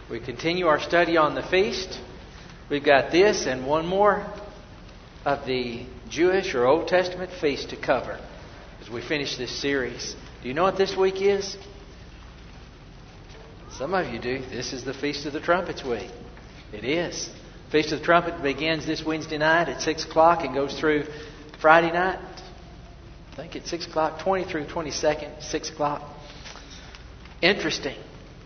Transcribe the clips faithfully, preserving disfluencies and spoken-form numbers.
We continue our study on the feast. We've got this and one more of the Jewish or Old Testament feast to cover as we finish this series. Do you know what this week is? Some of you do. This is the Feast of the Trumpets week. It is. Feast of the Trumpet begins this Wednesday night at six o'clock and goes through Friday night. I think it's six o'clock, twenty through twenty-second, six o'clock. Interesting.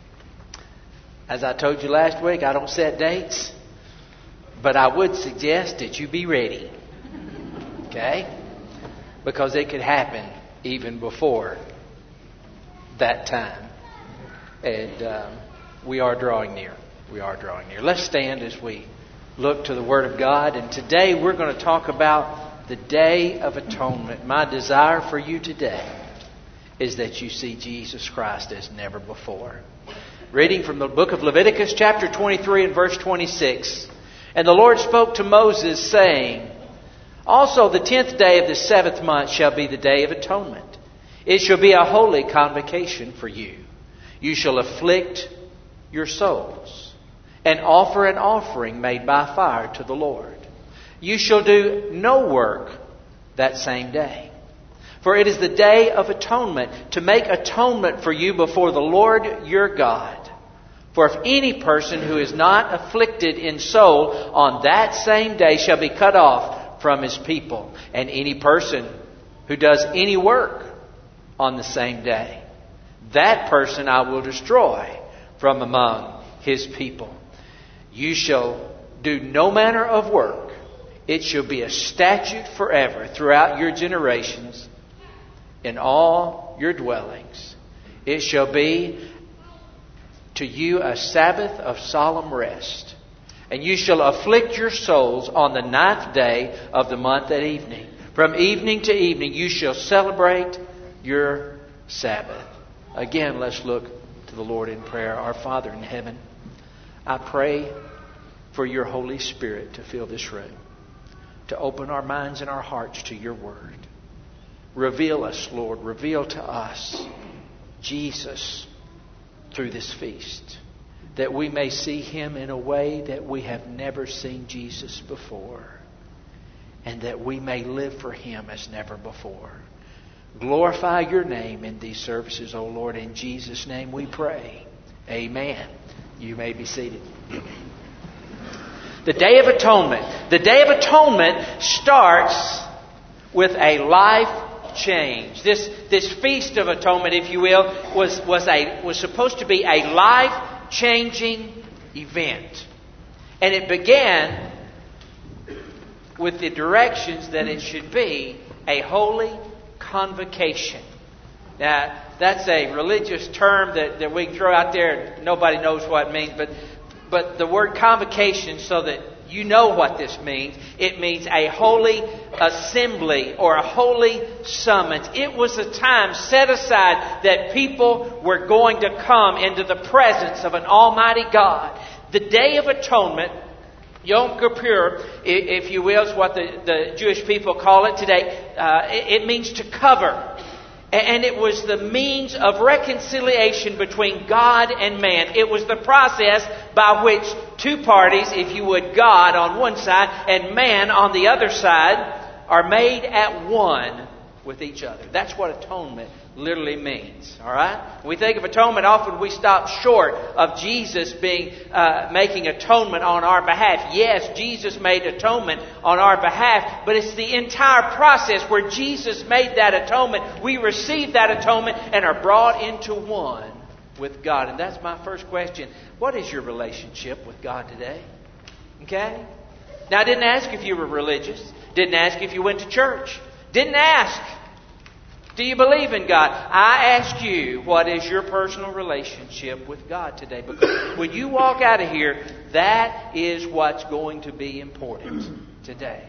As I told you last week, I don't set dates, but I would suggest that you be ready. Okay? Because it could happen even before that time. And um, we are drawing near. We are drawing near. Let's stand as we look to the Word of God. And today we're going to talk about the Day of Atonement. My desire for you today is that you see Jesus Christ as never before. Reading from the book of Leviticus, chapter twenty-three and verse twenty-six. And the Lord spoke to Moses, saying, Also the tenth day of the seventh month shall be the Day of Atonement. It shall be a holy convocation for you. You shall afflict your souls, and offer an offering made by fire to the Lord. You shall do no work that same day. For it is the Day of Atonement, to make atonement for you before the Lord your God. For if any person who is not afflicted in soul on that same day shall be cut off from his people, and any person who does any work on the same day, that person I will destroy from among his people. You shall do no manner of work. It shall be a statute forever throughout your generations in all your dwellings. It shall be to you a Sabbath of solemn rest. And you shall afflict your souls on the ninth day of the month at evening. From evening to evening you shall celebrate your Sabbath. Again, let's look to the Lord in prayer. Our Father in heaven, I pray for your Holy Spirit to fill this room, to open our minds and our hearts to your word. Reveal us, Lord. Reveal to us Jesus through this feast, that we may see Him in a way that we have never seen Jesus before, and that we may live for Him as never before. Glorify your name in these services, O Lord. In Jesus' name we pray. Amen. You may be seated. The Day of Atonement. The Day of Atonement starts with a life change. This this Feast of Atonement, if you will, was was a was supposed to be a life-changing event. And it began with the directions that it should be a holy convocation. Now, that's a religious term that, that we can throw out there. Nobody knows what it means, but but the word convocation, so that you know what this means. It means a holy assembly or a holy summons. It was a time set aside that people were going to come into the presence of an Almighty God. The Day of Atonement, Yom Kippur, if you will, is what the, the Jewish people call it today. Uh, it, it means to cover. And it was the means of reconciliation between God and man. It was the process by which two parties, if you would, God on one side and man on the other side, are made at one with each other. That's what atonement literally means. All right? When we think of atonement, often we stop short of Jesus being uh, making atonement on our behalf. Yes, Jesus made atonement on our behalf, but it's the entire process where Jesus made that atonement. We receive that atonement and are brought into one with God. And that's my first question. What is your relationship with God today? Okay? Now, I didn't ask if you were religious. Didn't ask if you went to church. Didn't ask, do you believe in God? I ask you, what is your personal relationship with God today? Because when you walk out of here, that is what's going to be important today.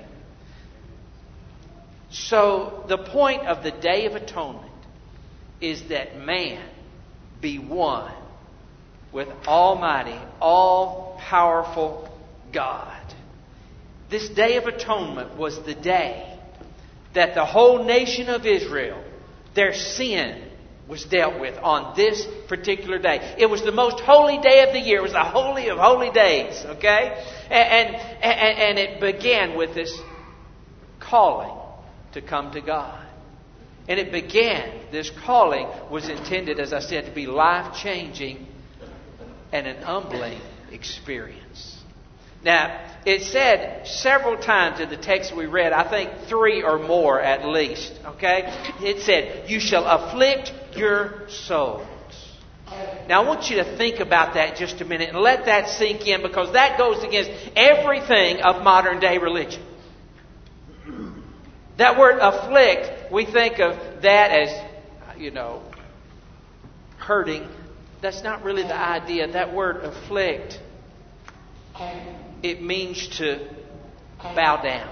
So the point of the Day of Atonement is that man be one with Almighty, all-powerful God. This Day of Atonement was the day that the whole nation of Israel, their sin was dealt with on this particular day. It was the most holy day of the year. It was the holy of holy days. Okay? And, and, and it began with this calling to come to God. And it began, this calling was intended, as I said, to be life-changing and an humbling experience. Now, it said several times in the text we read, I think three or more at least, okay? It said, you shall afflict your souls. Now, I want you to think about that just a minute and let that sink in, because that goes against everything of modern day religion. That word afflict, we think of that as, you know, hurting. That's not really the idea. That word afflict, it means to bow down.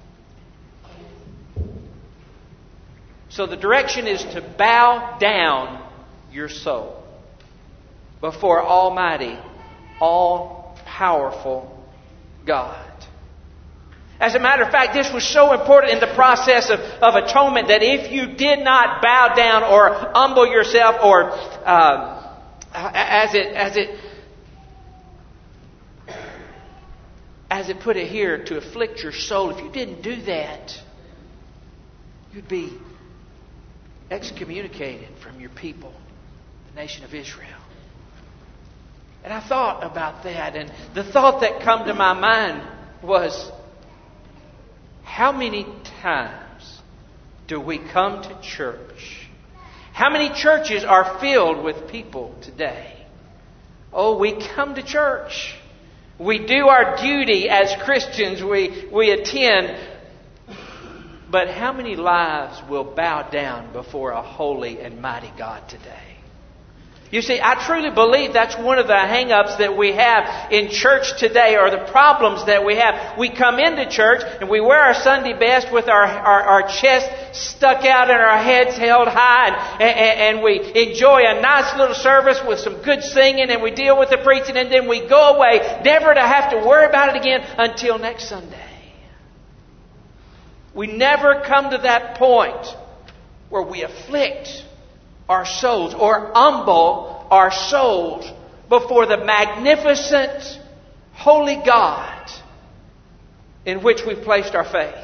So the direction is to bow down your soul before Almighty, all-powerful God. As a matter of fact, this was so important in the process of, of atonement that if you did not bow down or humble yourself, or uh, as it as it as it put it here, to afflict your soul, if you didn't do that, you'd be excommunicated from your people, the nation of Israel. And I thought about that, and the thought that come to my mind was, how many times do we come to church? How many churches are filled with people today? Oh, we come to church. We do our duty as Christians. We, we attend. But how many lives will bow down before a holy and mighty God today? You see, I truly believe that's one of the hang-ups that we have in church today, or the problems that we have. We come into church and we wear our Sunday best with our, our, our chest stuck out and our heads held high, and, and, and we enjoy a nice little service with some good singing, and we deal with the preaching, and then we go away, never to have to worry about it again until next Sunday. We never come to that point where we afflict our souls or humble our souls before the magnificent, holy God in which we've placed our faith.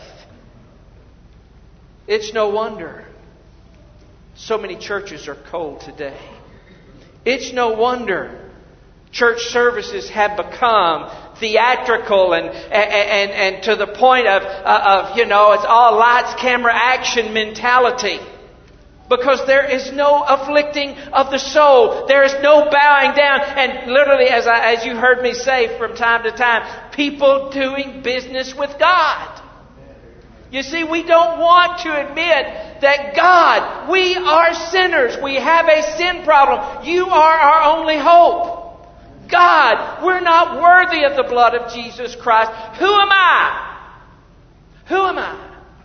It's no wonder so many churches are cold today. It's no wonder church services have become theatrical and and, and, and to the point of, of, you know, it's all lights, camera, action mentality. Because there is no afflicting of the soul. There is no bowing down. And literally, as I, as you heard me say from time to time, people doing business with God. You see, we don't want to admit that God, we are sinners. We have a sin problem. You are our only hope. God, we're not worthy of the blood of Jesus Christ. Who am I? Who am I?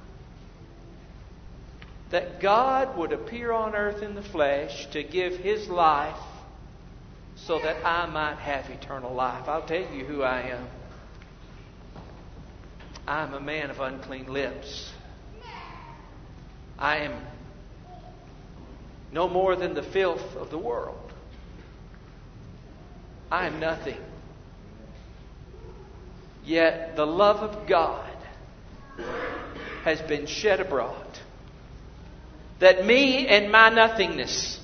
That God would appear on earth in the flesh to give His life so that I might have eternal life. I'll tell you who I am. I'm a man of unclean lips. I am no more than the filth of the world. I am nothing. Yet the love of God has been shed abroad, that me and my nothingness,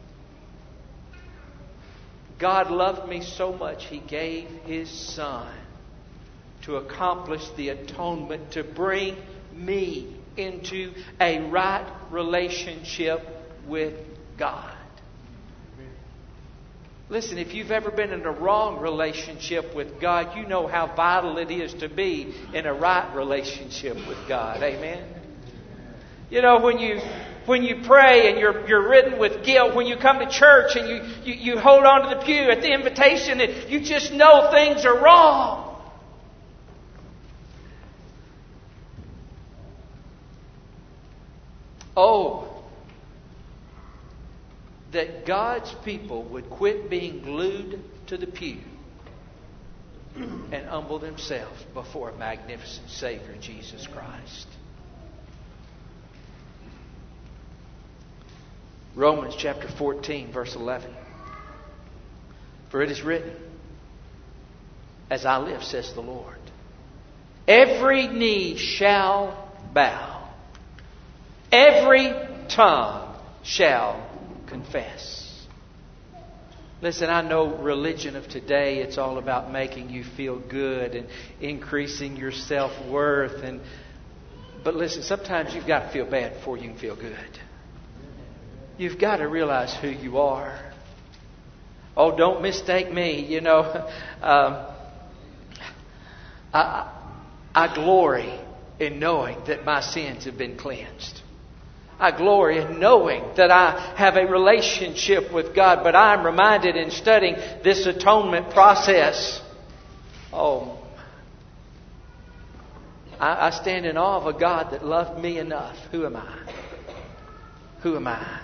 God loved me so much He gave His Son to accomplish the atonement, to bring me into a right relationship with God. Listen, if you've ever been in a wrong relationship with God, you know how vital it is to be in a right relationship with God. Amen? You know, when you when you pray and you're you're ridden with guilt, when you come to church and you, you, you hold on to the pew at the invitation and you just know things are wrong. Oh, that God's people would quit being glued to the pew and humble themselves before a magnificent Savior, Jesus Christ. Romans chapter fourteen, verse eleven. For it is written, as I live, says the Lord, every knee shall bow, every tongue shall confess. Listen, I know religion of today, it's all about making you feel good and increasing your self-worth. And but listen, sometimes you've got to feel bad before you can feel good. You've got to realize who you are. Oh, don't mistake me. You know, um, I, I glory in knowing that my sins have been cleansed. I glory in knowing that I have a relationship with God. But I'm reminded in studying this atonement process. Oh, I, I stand in awe of a God that loved me enough. Who am I? Who am I?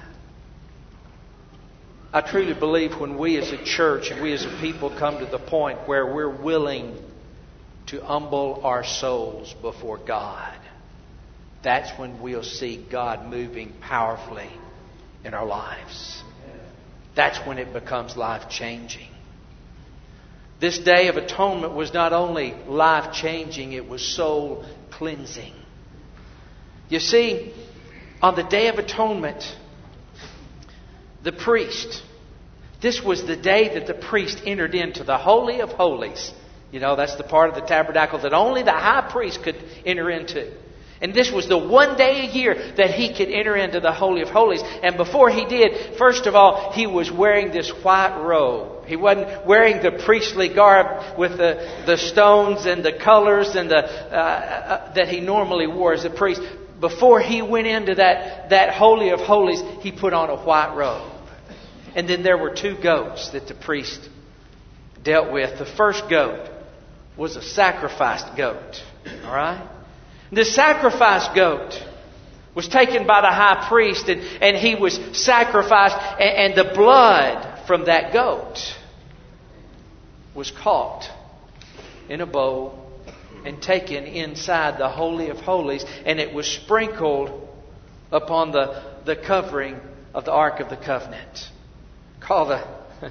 I truly believe when we as a church and we as a people come to the point where we're willing to humble our souls before God, that's when we'll see God moving powerfully in our lives. That's when it becomes life-changing. This Day of Atonement was not only life-changing, it was soul-cleansing. You see, on the Day of Atonement, the priest, this was the day that the priest entered into the Holy of Holies. You know, that's the part of the tabernacle that only the high priest could enter into. And this was the one day a year that he could enter into the Holy of Holies. And before he did, first of all, he was wearing this white robe. He wasn't wearing the priestly garb with the, the stones and the colors and the uh, uh, that he normally wore as a priest. Before he went into that, that Holy of Holies, he put on a white robe. And then there were two goats that the priest dealt with. The first goat was a sacrificed goat. All right? This sacrificed goat was taken by the high priest, and, and he was sacrificed, and, and the blood from that goat was caught in a bowl and taken inside the Holy of Holies, and it was sprinkled upon the, the covering of the Ark of the Covenant. Called the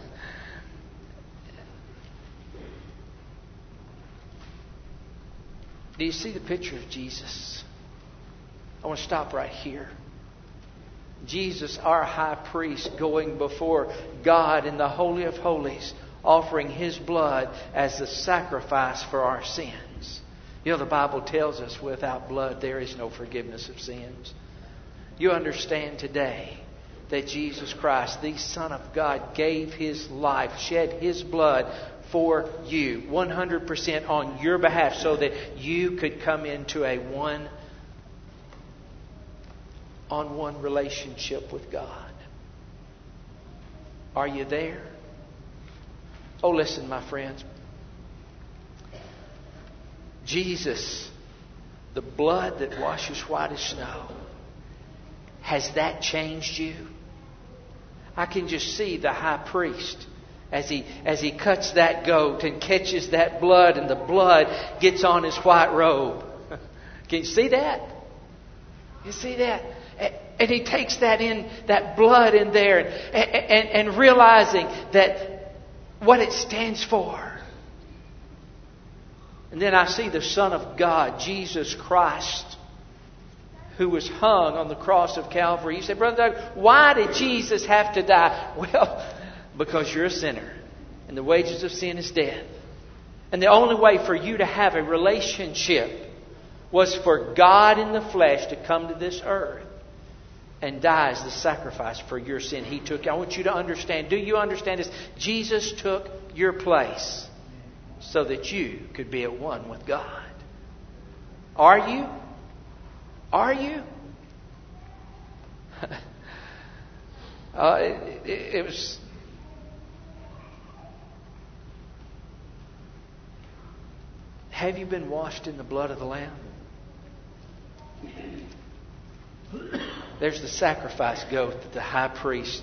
Do you see the picture of Jesus? I want to stop right here. Jesus, our high priest, going before God in the Holy of Holies, offering His blood as a sacrifice for our sins. You know, the Bible tells us without blood there is no forgiveness of sins. You understand today that Jesus Christ, the Son of God, gave His life, shed His blood for you, one hundred percent on your behalf, so that you could come into a one-on-one relationship with God. Are you there? Oh, listen, my friends. Jesus, the blood that washes white as snow, has that changed you? I can just see the high priest as he as he cuts that goat and catches that blood, and the blood gets on his white robe. Can you see that? You see that? And he takes that in, that blood in there, and, and, and realizing that what it stands for. And then I see the Son of God, Jesus Christ, who was hung on the cross of Calvary. You say, Brother Doug, why did Jesus have to die? Well, because you're a sinner, and the wages of sin is death. And the only way for you to have a relationship was for God in the flesh to come to this earth and die as the sacrifice for your sin. He took. I want you to understand. Do you understand this? Jesus took your place so that you could be at one with God. Are you? Are you? uh, it, it, it was. Have you been washed in the blood of the Lamb? There's the sacrifice goat that the high priest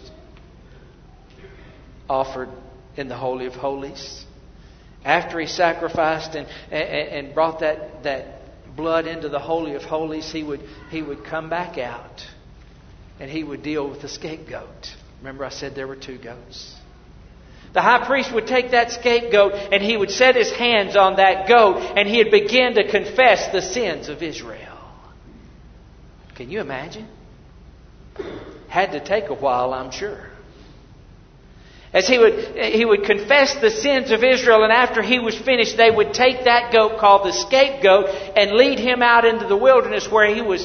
offered in the Holy of Holies. After he sacrificed and, and, and brought that, that blood into the Holy of Holies, he would, he would come back out. and he would deal with the scapegoat. Remember I said there were two goats. The high priest would take that scapegoat and he would set his hands on that goat and he'd begin to confess the sins of Israel. Can you imagine? Had to take a while, I'm sure. As he would, he would confess the sins of Israel, and after he was finished, they would take that goat called the scapegoat and lead him out into the wilderness where he was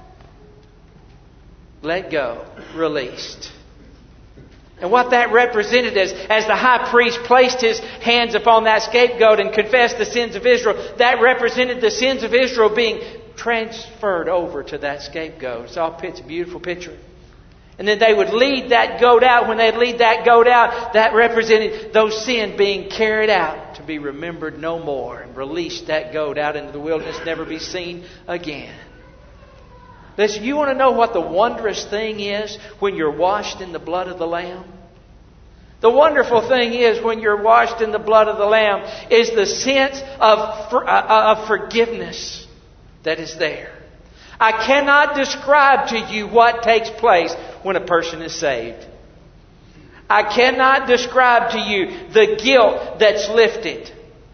let go, released. And what that represented is, as the high priest placed his hands upon that scapegoat and confessed the sins of Israel, that represented the sins of Israel being transferred over to that scapegoat. It's all it's a beautiful picture. And then they would lead that goat out. When they'd lead that goat out, that represented those sins being carried out to be remembered no more. And released that goat out into the wilderness, never be seen again. Listen, you want to know what the wondrous thing is when you're washed in the blood of the Lamb? The wonderful thing is when you're washed in the blood of the Lamb is the sense of, of forgiveness that is there. I cannot describe to you what takes place when a person is saved. I cannot describe to you the guilt that's lifted.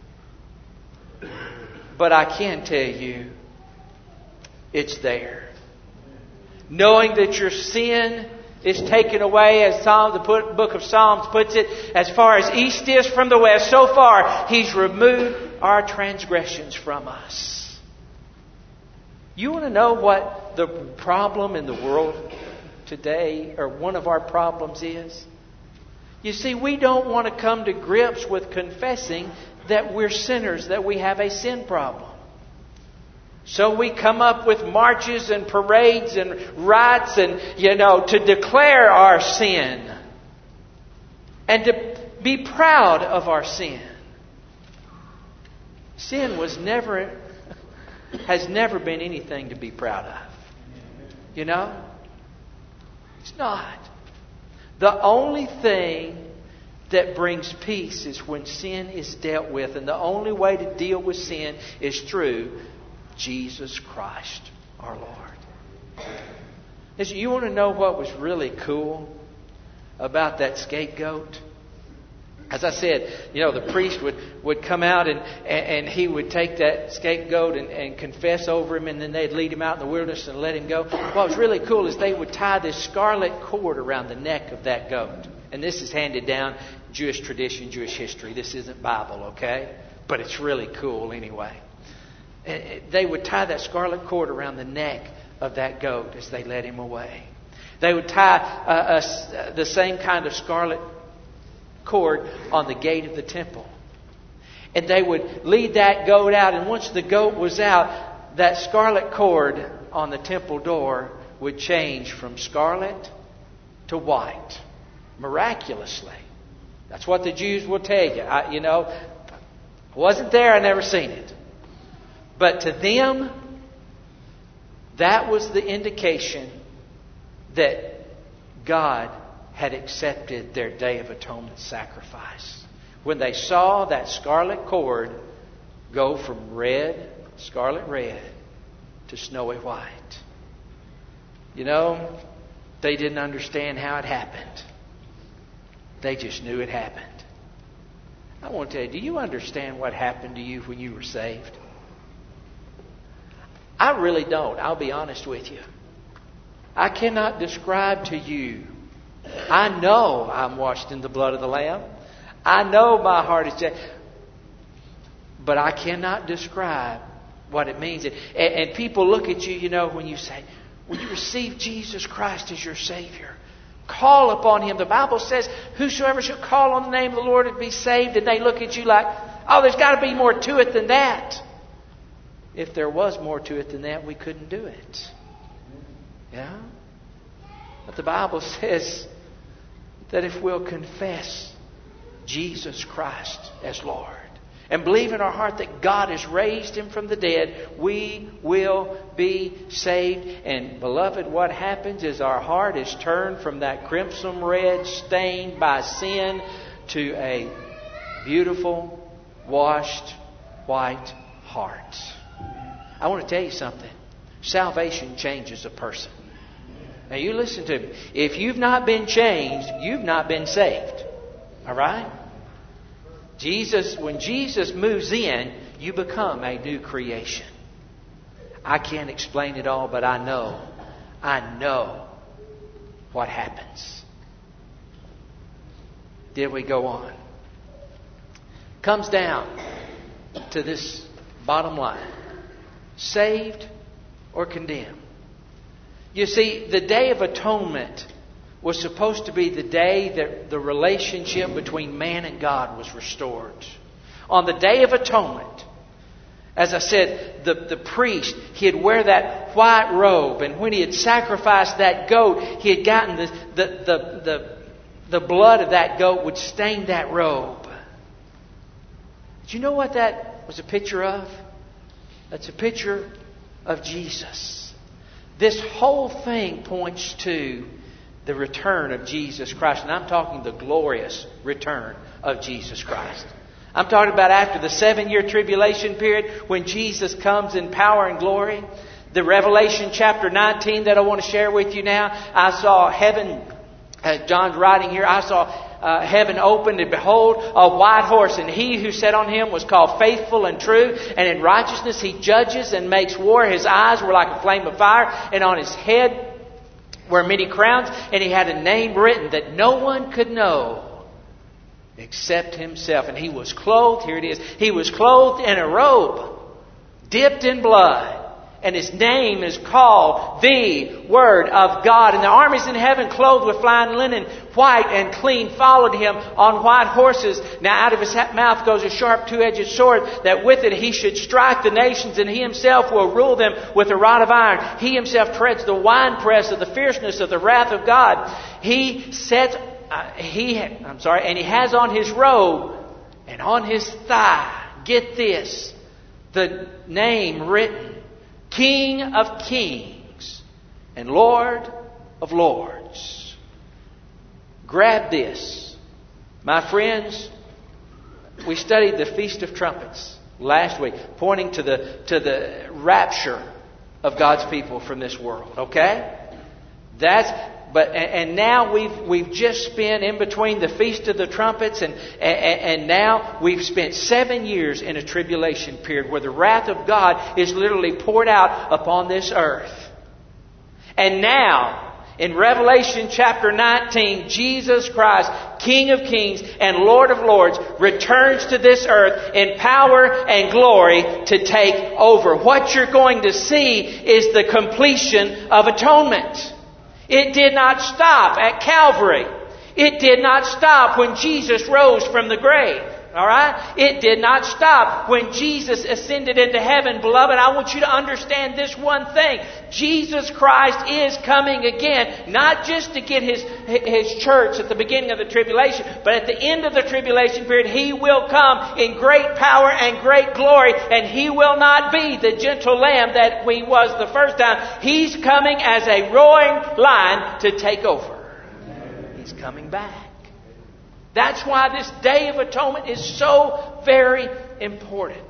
But I can tell you it's there. Knowing that your sin is taken away, as Psalm, the book of Psalms puts it, as far as east is from the west, so far He's removed our transgressions from us. You want to know what the problem in the world today, or one of our problems is? You see, we don't want to come to grips with confessing that we're sinners, that we have a sin problem. So we come up with marches and parades and rites and, you know, to declare our sin. And to be proud of our sin. Sin was never, has never been anything to be proud of. You know? It's not. The only thing that brings peace is when sin is dealt with. And the only way to deal with sin is through Jesus Christ, our Lord. Listen, you want to know what was really cool about that scapegoat? As I said, you know, the priest would, would come out and, and, and he would take that scapegoat and, and confess over him, and then they'd lead him out in the wilderness and let him go. What was really cool is they would tie this scarlet cord around the neck of that goat. And this is handed down Jewish tradition, Jewish history. This isn't Bible, okay? But it's really cool anyway. They would tie that scarlet cord around the neck of that goat as they led him away. They would tie uh, uh, the same kind of scarlet cord on the gate of the temple. And they would lead that goat out. And once the goat was out, that scarlet cord on the temple door would change from scarlet to white. Miraculously. That's what the Jews will tell you. I, you know, I wasn't there. I never seen it. But to them, that was the indication that God had accepted their Day of Atonement sacrifice. When they saw that scarlet cord go from red, scarlet red, to snowy white. You know, they didn't understand how it happened. They just knew it happened. I want to tell you, do you understand what happened to you when you were saved? I really don't. I'll be honest with you. I cannot describe to you. I know I'm washed in the blood of the Lamb. I know my heart is changed. But I cannot describe what it means. And, and people look at you, you know, when you say, when you receive Jesus Christ as your Savior, call upon Him. The Bible says, whosoever shall call on the name of the Lord and be saved. And they look at you like, oh, there's got to be more to it than that. If there was more to it than that, we couldn't do it. Yeah? But the Bible says that if we'll confess Jesus Christ as Lord and believe in our heart that God has raised Him from the dead, we will be saved. And beloved, what happens is our heart is turned from that crimson red stained by sin to a beautiful, washed, white heart. I want to tell you something. Salvation changes a person. Now you listen to me. If you've not been changed, you've not been saved. All right? Jesus, when Jesus moves in, you become a new creation. I can't explain it all, but I know, I know what happens. Did we go on? Comes down to this bottom line. Saved or condemned? You see, the Day of Atonement was supposed to be the day that the relationship between man and God was restored. On the Day of Atonement, as I said, the, the priest, he'd wear that white robe. And when he had sacrificed that goat, he had gotten the, the, the, the, the blood of that goat would stain that robe. Do you know what that was a picture of? That's a picture of Jesus. This whole thing points to the return of Jesus Christ. And I'm talking the glorious return of Jesus Christ. I'm talking about after the seven-year tribulation period when Jesus comes in power and glory. The Revelation chapter nineteen that I want to share with you now. I saw heaven, uh, John's writing here, I saw uh, heaven opened and behold a white horse. And he who sat on him was called Faithful and True. And in righteousness he judges and makes war. His eyes were like a flame of fire. And on his head were many crowns. And he had a name written that no one could know except himself. And he was clothed, here it is, he was clothed in a robe dipped in blood. And his name is called the Word of God. And the armies in heaven, clothed with fine linen, white and clean, followed him on white horses. Now out of his mouth goes a sharp two-edged sword, that with it he should strike the nations, and he himself will rule them with a rod of iron. He himself treads the winepress of the fierceness of the wrath of God. He sets, uh, he, I'm sorry, and he has on his robe and on his thigh, get this, the name written, King of Kings and Lord of Lords. Grab this. My friends, we studied the Feast of Trumpets last week, pointing to the to the rapture of God's people from this world. Okay? That's but and now we've we've just spent in between the Feast of the Trumpets and, and and now we've spent seven years in a tribulation period where the wrath of God is literally poured out upon this earth. And now in Revelation chapter nineteen, Jesus Christ, King of Kings and Lord of Lords, returns to this earth in power and glory to take over. What you're going to see is the completion of atonement. It did not stop at Calvary. It did not stop when Jesus rose from the grave. All right? It did not stop when Jesus ascended into heaven. Beloved, I want you to understand this one thing. Jesus Christ is coming again, not just to get His, His church at the beginning of the tribulation, but at the end of the tribulation period, He will come in great power and great glory, and He will not be the gentle lamb that He was the first time. He's coming as a roaring lion to take over. He's coming back. That's why this Day of Atonement is so very important.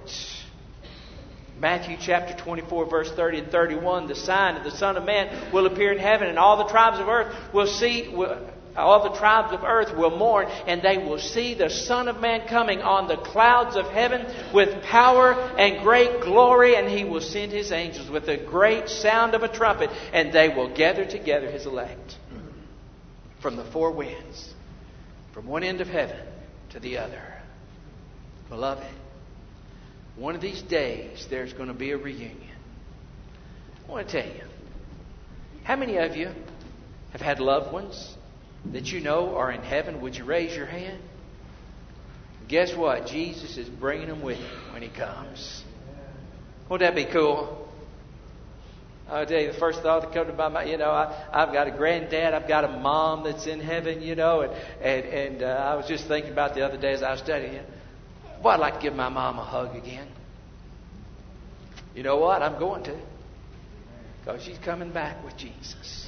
Matthew chapter twenty-four, verse thirty and thirty-one, the sign of the Son of Man will appear in heaven, and all the tribes of earth will see, will, all the tribes of earth will mourn, and they will see the Son of Man coming on the clouds of heaven with power and great glory, and He will send His angels with a great sound of a trumpet, and they will gather together His elect from the four winds, from one end of heaven to the other. Beloved, one of these days there's going to be a reunion. I want to tell you, how many of you have had loved ones that you know are in heaven? Would you raise your hand? Guess what? Jesus is bringing them with Him when He comes. Wouldn't that be cool? I'll tell you, the first thought that comes to my mind, you know, I, I've got a granddad, I've got a mom that's in heaven, you know, and and, and uh, I was just thinking about the other day as I was studying it. Boy, I'd like to give my mom a hug again. You know what? I'm going to. Because she's coming back with Jesus.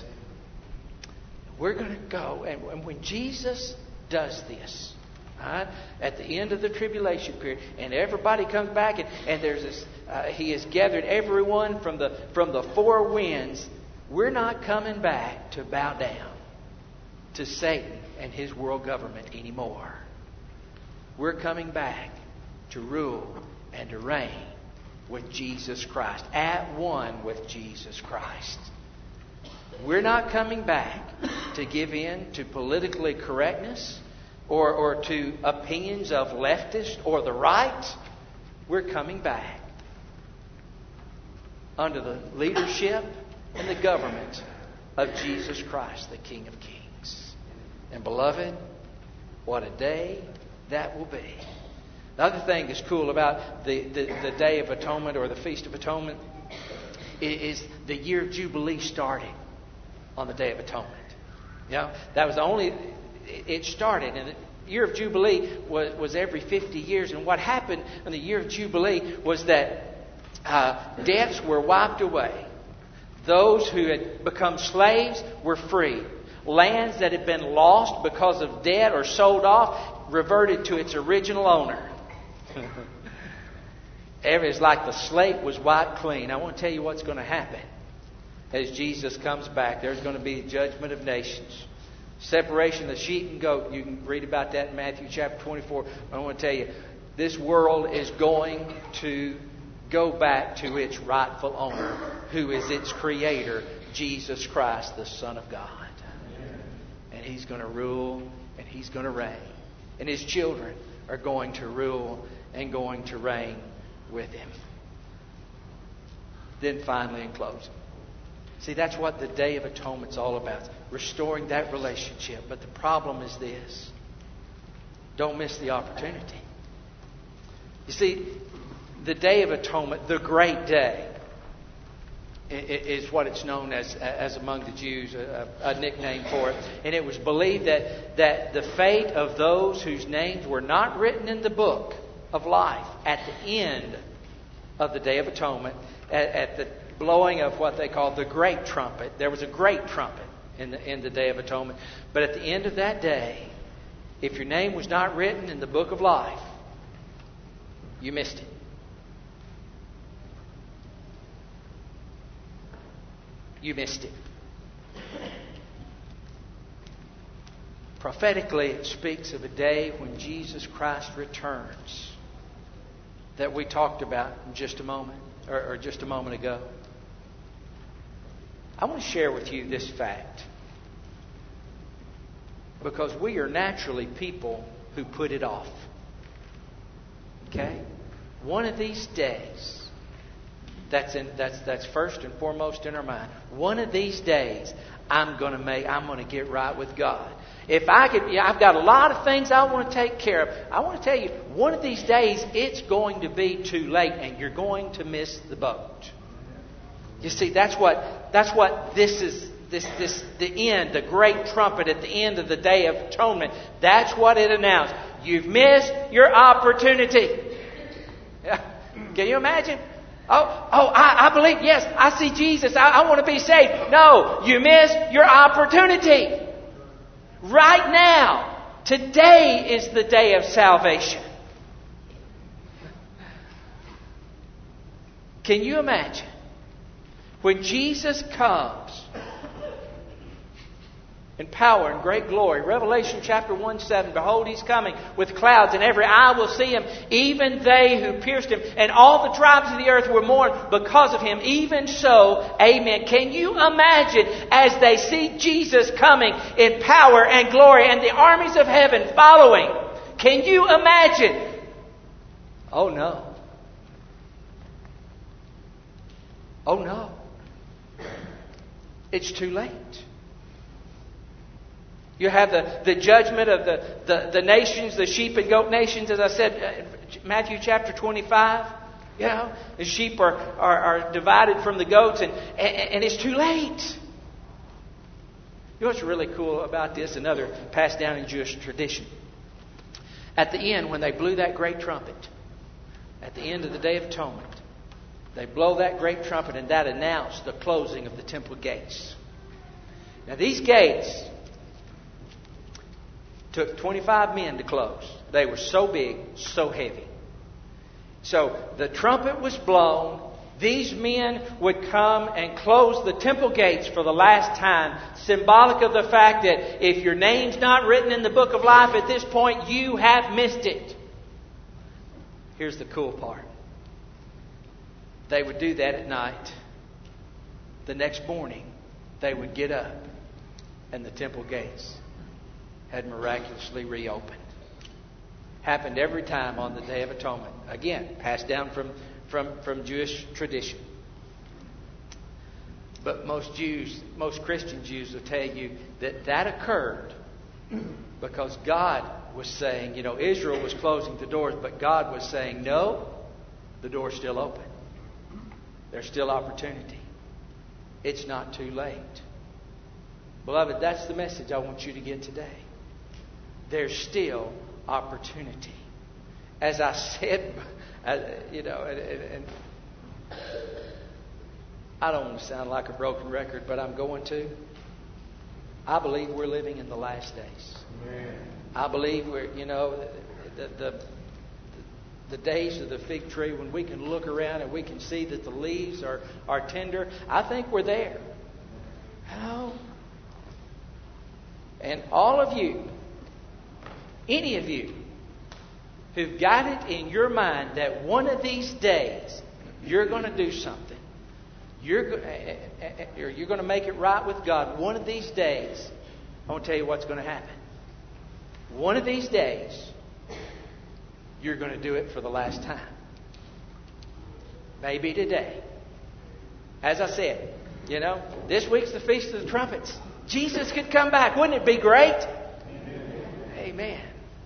We're going to go, and, and when Jesus does this, right, at the end of the tribulation period, and everybody comes back, and, and there's this, uh, He has gathered everyone from the from the four winds We're not coming back to bow down to Satan and his world government anymore. We're coming back to rule and to reign with Jesus Christ, at one with Jesus Christ. We're not coming back to give in to politically correctness or, or to opinions of leftists or the right. We're coming back under the leadership and the government of Jesus Christ, the King of Kings. And beloved, what a day that will be. The other thing that's cool about the, the, the Day of Atonement or the Feast of Atonement is, is the year of Jubilee starting on the Day of Atonement. You know, that was the only, it started, and the year of Jubilee was, was every fifty years. And what happened in the year of Jubilee was that uh, debts were wiped away. Those who had become slaves were free. Lands that had been lost because of debt or sold off reverted to its original owner. It's like the slate was wiped clean. I want to tell you what's going to happen as Jesus comes back. There's going to be a judgment of nations. Separation of the sheep and goat. You can read about that in Matthew chapter twenty-four. I want to tell you, this world is going to go back to its rightful owner, who is its creator, Jesus Christ, the Son of God. And He's going to rule and He's going to reign. And His children are going to rule and going to reign with Him. Then finally, in closing, see, that's what the Day of Atonement's all about. Restoring that relationship. But the problem is this. Don't miss the opportunity. You see, the Day of Atonement, the great day, is what it's known as, as among the Jews, a, a nickname for it. And it was believed that, that the fate of those whose names were not written in the book of life at the end of the Day of Atonement, at, at the blowing of what they call the great trumpet. There was a great trumpet in the, in the Day of Atonement. But at the end of that day, if your name was not written in the book of life, you missed it. You missed it. Prophetically, it speaks of a day when Jesus Christ returns that we talked about in just a moment, or, or just a moment ago. I want to share with you this fact, because we are naturally people who put it off. Okay? One of these days, that's in, that's that's first and foremost in our mind. One of these days, I'm going to make, I'm going to get right with God. If I could, yeah, I've got a lot of things I want to take care of. I want to tell you, one of these days, it's going to be too late, and you're going to miss the boat. You see, that's what that's what this is. This this the end, the great trumpet at the end of the Day of Atonement. That's what it announced. You've missed your opportunity. Can you imagine? Oh, oh, I, I believe. Yes, I see Jesus. I, I want to be saved. No, you missed your opportunity. Right now, today is the day of salvation. Can you imagine when Jesus comes in power and great glory? Revelation chapter one seven. Behold, He's coming with clouds, and every eye will see Him, even they who pierced Him. And all the tribes of the earth will mourn because of Him. Even so, amen. Can you imagine as they see Jesus coming in power and glory and the armies of heaven following? Can you imagine? Oh no. Oh no. It's too late. You have the, the judgment of the, the, the nations, the sheep and goat nations, as I said, Matthew chapter twenty-five. You know, the sheep are, are, are divided from the goats, and, and, and it's too late. You know what's really cool about this? Another passed down in Jewish tradition. At the end, when they blew that great trumpet, at the end of the Day of Atonement, they blow that great trumpet, and that announced the closing of the temple gates. Now, these gates took twenty-five men to close. They were so big, so heavy. So the trumpet was blown, These men would come and close the temple gates for the last time, symbolic of the fact that if your name's not written in the book of life at this point, you have missed it. Here's the cool part. They would do that at night. The next morning, they would get up and the temple gates had miraculously reopened. Happened every time on the Day of Atonement. Again, passed down from, from, from Jewish tradition. But most Jews, most Christian Jews will tell you that that occurred because God was saying, you know, Israel was closing the doors, but God was saying, no, the door's still open. There's still opportunity. It's not too late. Beloved, that's the message I want you to get today. There's still opportunity. As I said, you know, and, and I don't want to sound like a broken record, but I'm going to. I believe we're living in the last days. Amen. I believe we're, you know, the, the the days of the fig tree when we can look around and we can see that the leaves are, are tender. I think we're there. How? And all of you, any of you, who've got it in your mind that one of these days you're going to do something, you're, you're going to make it right with God, one of these days, I want to tell you what's going to happen. One of these days, you're going to do it for the last time. Maybe today. As I said, you know, this week's the Feast of the Trumpets. Jesus could come back. Wouldn't it be great? Amen. Amen.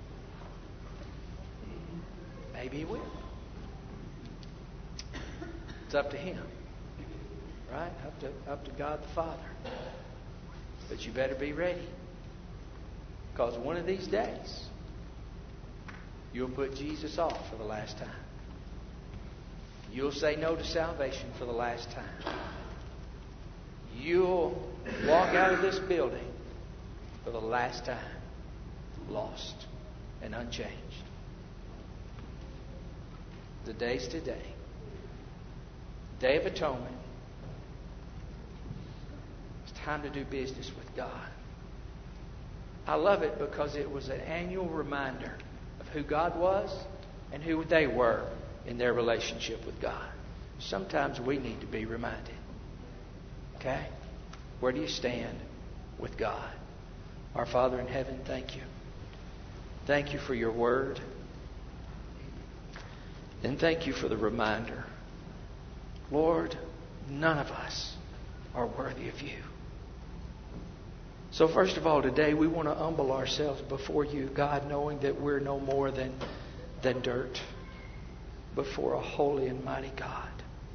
Maybe He will. It's up to Him. Right? Up to, up to God the Father. But you better be ready. Because one of these days, you'll put Jesus off for the last time. You'll say no to salvation for the last time. You'll walk out of this building for the last time, lost and unchanged. The day's today. Day of Atonement. It's time to do business with God. I love it because it was an annual reminder of who God was and who they were in their relationship with God. Sometimes we need to be reminded. Okay? Where do you stand with God? Our Father in heaven, thank you. Thank you for your word. And thank you for the reminder. Lord, none of us are worthy of you. So first of all, today we want to humble ourselves before you, God, knowing that we're no more than, than dirt before a holy and mighty God.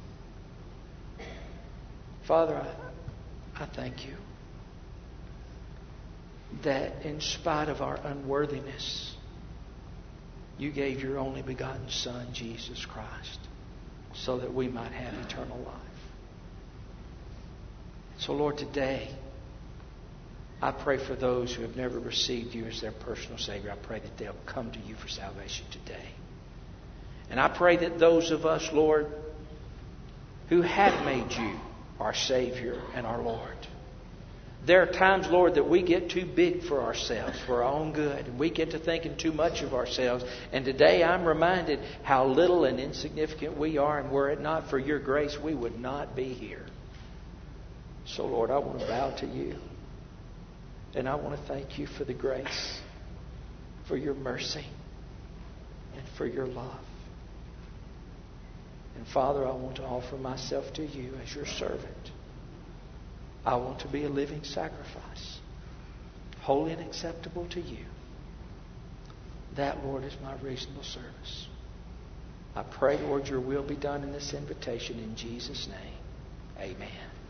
Father, I, I thank you that in spite of our unworthiness, you gave your only begotten Son, Jesus Christ, so that we might have eternal life. So Lord, today, I pray for those who have never received you as their personal Savior. I pray that they'll come to you for salvation today. And I pray that those of us, Lord, who have made you our Savior and our Lord, there are times, Lord, that we get too big for ourselves, for our own good, and we get to thinking too much of ourselves. And today I'm reminded how little and insignificant we are, and were it not for your grace, we would not be here. So, Lord, I want to bow to you. And I want to thank you for the grace, for your mercy, and for your love. And Father, I want to offer myself to you as your servant. I want to be a living sacrifice, holy and acceptable to you. That, Lord, is my reasonable service. I pray, Lord, your will be done in this invitation in Jesus' name. Amen.